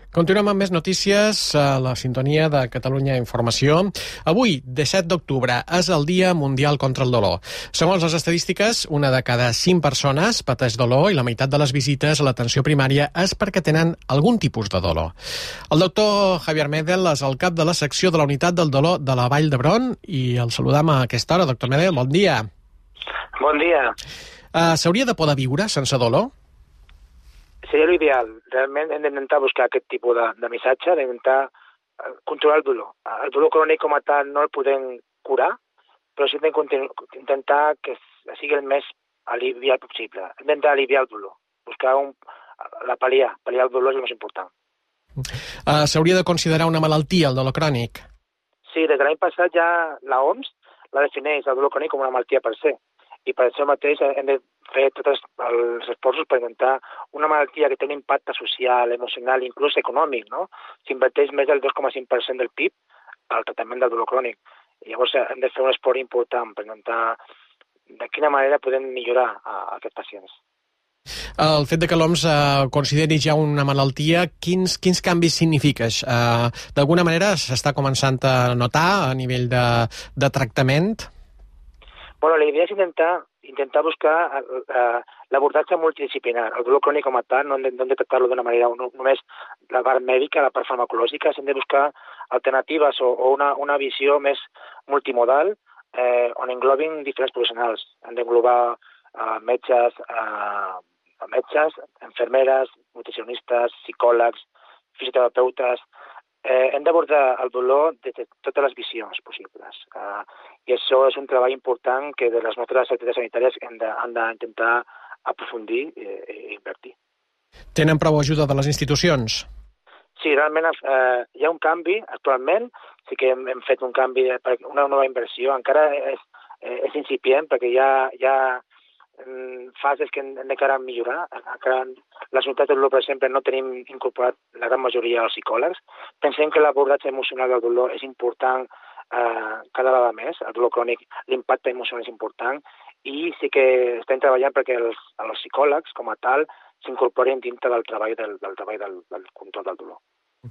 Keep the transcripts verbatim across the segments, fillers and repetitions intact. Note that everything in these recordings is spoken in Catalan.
Continuem amb més notícies a la sintonia de Catalunya Informació. Avui, disset d'octubre, és el Dia Mundial contra el Dolor. Segons les estadístiques, una de cada cinc persones pateix dolor i la meitat de les visites a l'atenció primària és perquè tenen algun tipus de dolor. El doctor Javier Medel és el cap de la secció de la Unitat del Dolor de la Vall d'Hebron i el saludam a aquesta hora. Doctor Medel, bon dia. Bon dia. Uh, S'hauria de poder viure sense dolor? Seria l'ideal. Realment hem d'intentar buscar aquest tipus de, de missatge, d'intentar controlar el dolor. El dolor crònic com a tal no el podem curar, però sí hem d'intentar que sigui el més aliviat possible. Intentar aliviar el dolor, buscar un, la pal·liar. Pal·liar el dolor és el més important. Uh, S'hauria de considerar una malaltia, el dolor crònic? Sí, des de l'any passat ja la O M S la defineix el dolor crònic com una malaltia per se. I per això mateix hem de fer tots els esforços per intentar una malaltia que té un impacte social, emocional, inclús econòmic, no? S'inverteix més del dos coma cinc per cent del P I B al tractament del dolor crònic. I llavors hem de fer un esforç important per intentar de quina manera podem millorar a, a aquests pacients. El fet de que l'O M S eh, consideri ja una malaltia, quins, quins canvis significa? Eh, D'alguna manera s'està començant a notar a nivell de, de tractament? Bueno, la idea és intentar, intentar buscar uh, l'abordatge multidisciplinar. El dolor crònic com a tal no hem de, no hem de tractar-lo d'una manera no, només la part mèdica, la part farmacològica, hem de buscar alternatives o, o una, una visió més multimodal eh, on englobin diferents professionals. Hem d'englobar uh, metges, uh, metges, infermeres, nutricionistes, psicòlegs, fisioterapeutes. Eh, hem d'abordar el dolor des de totes les visions possibles. Uh, I això és un treball important que de les nostres activitats sanitàries hem d'intentar aprofundir i, i invertir. Tenen prou ajuda de les institucions? Sí, realment eh, hi ha un canvi. Actualment sí que hem, hem fet un canvi, una nova inversió. Encara és, és incipient perquè hi ha, hi ha fases que hem de millorar. Encara les unitats del dolor, per exemple, no tenim incorporat la gran majoria dels psicòlegs. Pensem que l'abordatge emocional del dolor és important eh, cada vegada més. El dolor crònic, l'impacte emocional és important i sí que estem treballant perquè els, els psicòlegs, com a tal, s'incorporin dintre del treball del, del, treball del, del control del dolor.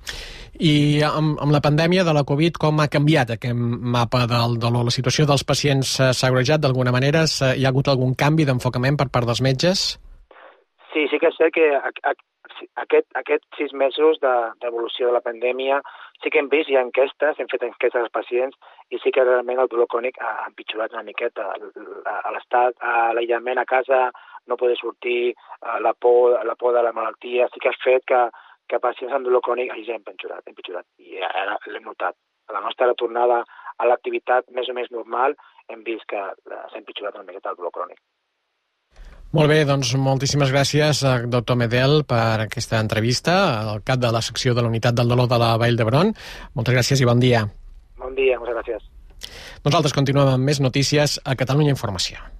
I amb, amb la pandèmia de la Covid, com ha canviat aquest mapa del dolor? La situació dels pacients s'ha agreujat d'alguna manera? Hi ha hagut algun canvi d'enfocament per part dels metges? Sí, sí que és cert que aquest, aquests sis mesos d'evolució de la pandèmia sí que hem vist, hi ha enquestes, hem fet enquestes als pacients i sí que realment el dolor crònic ha empitjorat una miqueta. A l'estat, a l'aïllament a casa, no poder sortir, la por, la por de la malaltia, sí que ha fet que que pacients amb dolor crònic hagi empitjorat, empitjorat. I ara l'hem notat. A la nostra tornada a l'activitat més o més normal hem vist que s'ha empitjorat una miqueta el dolor crònic. Molt bé, doncs moltíssimes gràcies, doctor Medel, per aquesta entrevista, al cap de la secció de la Unitat del Dolor de la Vall d'Hebron. Moltes gràcies i bon dia. Bon dia, moltes gràcies. Nosaltres continuem amb més notícies a Catalunya Informació.